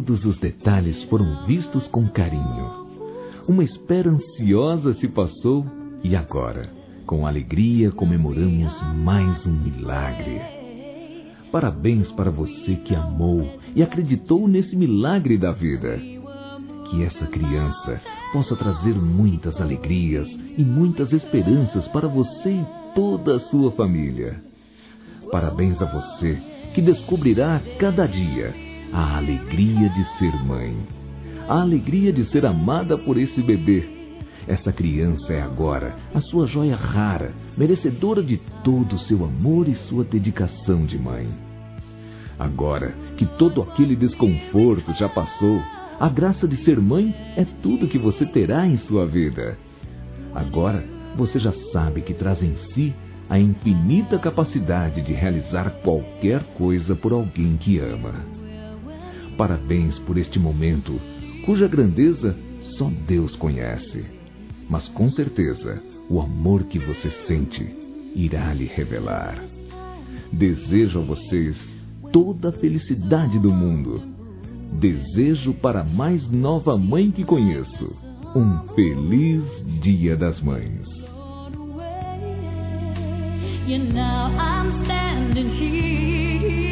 Todos os detalhes foram vistos com carinho. Uma espera ansiosa se passou e agora, com alegria, comemoramos mais um milagre. Parabéns para você que amou e acreditou nesse milagre da vida. Que essa criança possa trazer muitas alegrias e muitas esperanças para você e toda a sua família. Parabéns a você que descobrirá a cada dia a alegria de ser mãe, a alegria de ser amada por esse bebê. Essa criança é agora a sua joia rara, merecedora de todo o seu amor e sua dedicação de mãe. Agora que todo aquele desconforto já passou, a graça de ser mãe é tudo que você terá em sua vida. Agora você já sabe que traz em si a infinita capacidade de realizar qualquer coisa por alguém que ama. Parabéns por este momento, cuja grandeza só Deus conhece. Mas com certeza, o amor que você sente irá lhe revelar. Desejo a vocês toda a felicidade do mundo. Desejo para a mais nova mãe que conheço um feliz Dia das Mães. Now I'm standing here.